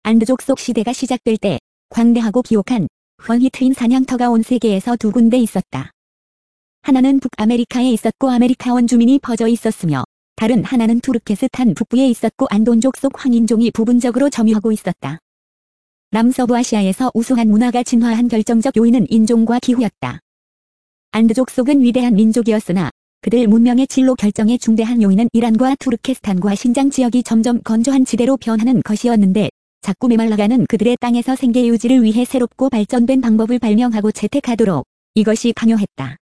안드족 속 시대가 시작될 때 광대하고 기옥한 훤히 트인 사냥터가 온 세계에서 두 군데 있었다. 하나는 북아메리카에 있었고 아메리카 원주민이 퍼져 있었으며 다른 하나는 투르케스탄 북부에 있었고 안돈족 속 황인종이 부분적으로 점유하고 있었다. 남서부아시아에서 우수한 문화가 진화한 결정적 요인은 인종과 기후였다. 안드족 속은 위대한 민족이었으나 그들 문명의 진로 결정의 중대한 요인은 이란과 투르케스탄과 신장 지역이 점점 건조한 지대로 변하는 것이었는데 자꾸 메말라가는 그들의 땅에서 생계 유지를 위해 새롭고 발전된 방법을 발명하고 채택하도록 이것이 강요했다.